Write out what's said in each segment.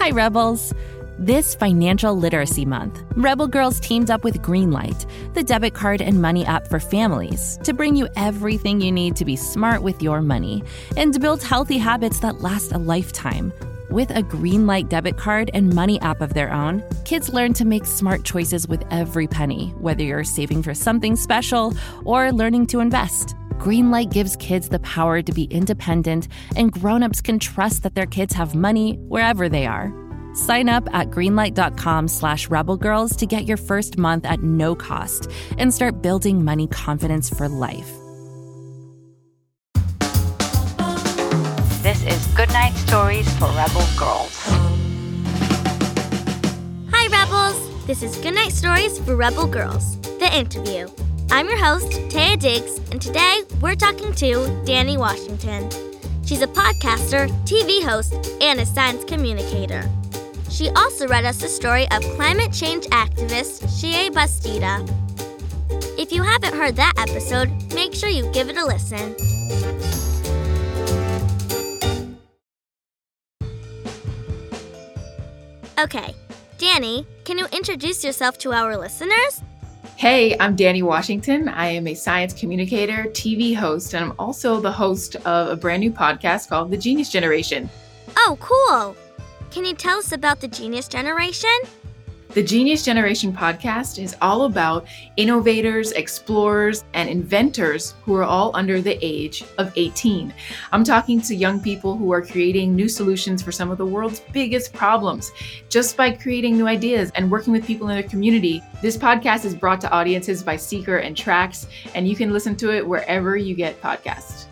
Hi, Rebels. This Financial Literacy Month, Rebel Girls teamed up with Greenlight, the debit card and money app for families, to bring you everything you need to be smart with your money and to build healthy habits that last a lifetime. With a Greenlight debit card and money app of their own, kids learn to make smart choices with every penny, whether you're saving for something special or learning to invest. Greenlight gives kids the power to be independent, and grown-ups can trust that their kids have money wherever they are. Sign up at greenlight.com/rebelgirls to get your first month at no cost and start building money confidence for life. This is Goodnight Stories for Rebel Girls. Hi, Rebels! This is Goodnight Stories for Rebel Girls, the interview. I'm your host, Taya Diggs, and today we're talking to Dani Washington. She's a podcaster, TV host, and a science communicator. She also read us the story of climate change activist Xiye Bastida. If you haven't heard that episode, make sure you give it a listen. Okay, Dani, can you introduce yourself to our listeners? Hey, I'm Dani Washington. I am a science communicator, TV host, and I'm also the host of a brand new podcast called The Genius Generation. Oh, cool! Can you tell us about the Genius Generation? The Genius Generation podcast is all about innovators, explorers, and inventors who are all under the age of 18. I'm talking to young people who are creating new solutions for some of the world's biggest problems just by creating new ideas and working with people in their community. This podcast is brought to audiences by Seeker and Trax, and you can listen to it wherever you get podcasts.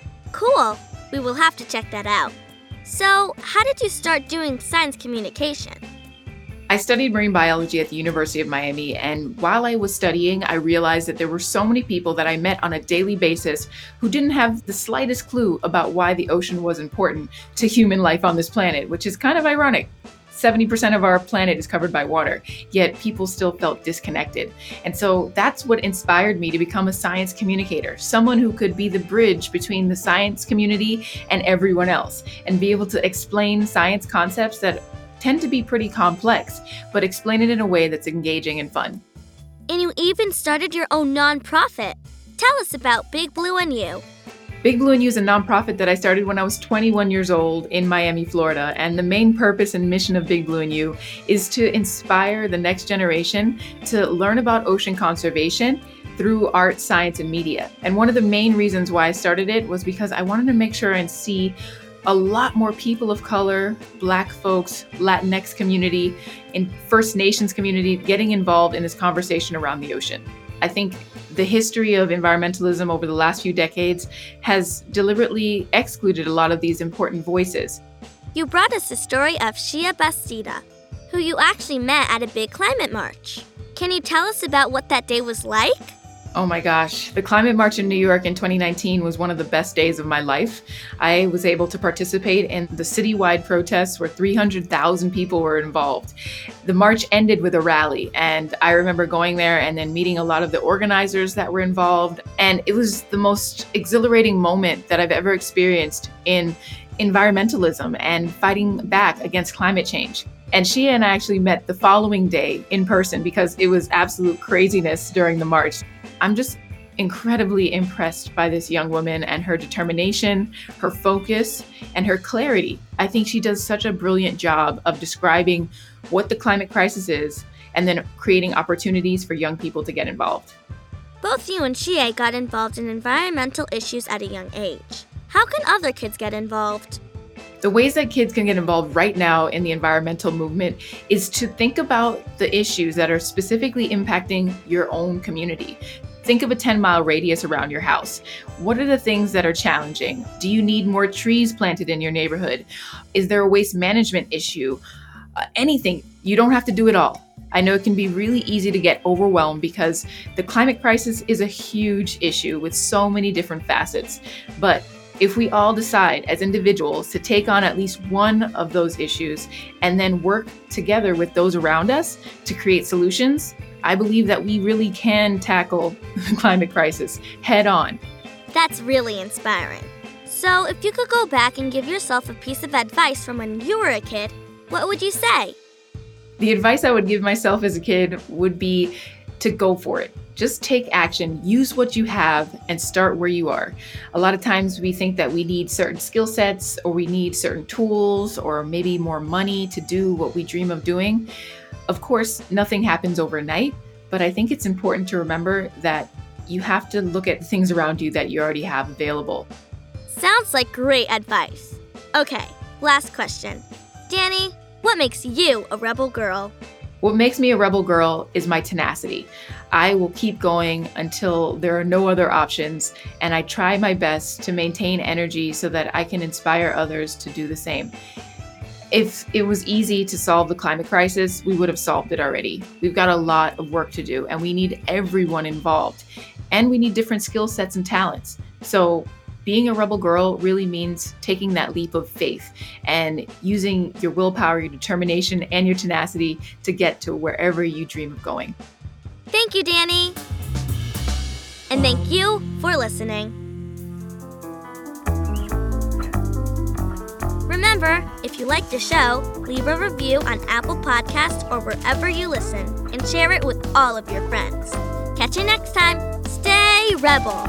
Cool. We will have to check that out. So, how did you start doing science communication? I studied marine biology at the University of Miami, and while I was studying, I realized that there were so many people that I met on a daily basis who didn't have the slightest clue about why the ocean was important to human life on this planet, which is kind of ironic. 70% of our planet is covered by water, yet people still felt disconnected. And so that's what inspired me to become a science communicator, someone who could be the bridge between the science community and everyone else, and be able to explain science concepts that tend to be pretty complex, but explain it in a way that's engaging and fun. And you even started your own nonprofit. Tell us about Big Blue and You. Big Blue and You is a nonprofit that I started when I was 21 years old in Miami, Florida. And the main purpose and mission of Big Blue and You is to inspire the next generation to learn about ocean conservation through art, science, and media. And one of the main reasons why I started it was because I wanted to make sure and see a lot more people of color, Black folks, Latinx community, and First Nations community getting involved in this conversation around the ocean. I think the history of environmentalism over the last few decades has deliberately excluded a lot of these important voices. You brought us the story of Xiye Bastida, who you actually met at a big climate march. Can you tell us about what that day was like? Oh my gosh, the Climate March in New York in 2019 was one of the best days of my life. I was able to participate in the citywide protests where 300,000 people were involved. The march ended with a rally, and I remember going there and then meeting a lot of the organizers that were involved. And it was the most exhilarating moment that I've ever experienced in environmentalism and fighting back against climate change. And Xiye and I actually met the following day in person because it was absolute craziness during the march. I'm just incredibly impressed by this young woman and her determination, her focus, and her clarity. I think she does such a brilliant job of describing what the climate crisis is and then creating opportunities for young people to get involved. Both you and Xiye got involved in environmental issues at a young age. How can other kids get involved? The ways that kids can get involved right now in the environmental movement is to think about the issues that are specifically impacting your own community. Think of a 10-mile radius around your house. What are the things that are challenging? Do you need more trees planted in your neighborhood? Is there a waste management issue? Anything. You don't have to do it all. I know it can be really easy to get overwhelmed because the climate crisis is a huge issue with so many different facets. But if we all decide as individuals to take on at least one of those issues and then work together with those around us to create solutions, I believe that we really can tackle the climate crisis head on. That's really inspiring. So if you could go back and give yourself a piece of advice from when you were a kid, what would you say? The advice I would give myself as a kid would be to go for it. Just take action, use what you have, and start where you are. A lot of times we think that we need certain skill sets, or we need certain tools, or maybe more money to do what we dream of doing. Of course, nothing happens overnight, but I think it's important to remember that you have to look at things around you that you already have available. Sounds like great advice. Okay, last question. Danny, what makes you a rebel girl? What makes me a rebel girl is my tenacity. I will keep going until there are no other options, and I try my best to maintain energy so that I can inspire others to do the same. If it was easy to solve the climate crisis, we would have solved it already. We've got a lot of work to do, and we need everyone involved. And we need different skill sets and talents. So being a rebel girl really means taking that leap of faith and using your willpower, your determination, and your tenacity to get to wherever you dream of going. Thank you, Danny. And thank you for listening. Remember, if you like the show, leave a review on Apple Podcasts or wherever you listen, and share it with all of your friends. Catch you next time. Stay rebel.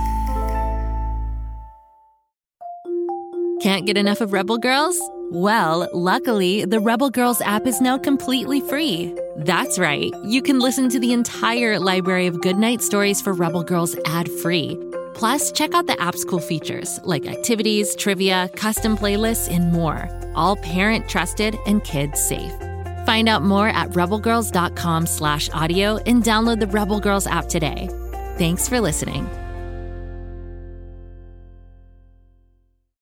Can't get enough of Rebel Girls? Well, luckily, the Rebel Girls app is now completely free. That's right. You can listen to the entire library of goodnight stories for Rebel Girls ad-free. Plus, check out the app's cool features like activities, trivia, custom playlists, and more. All parent-trusted and kids-safe. Find out more at rebelgirls.com/audio and download the Rebel Girls app today. Thanks for listening.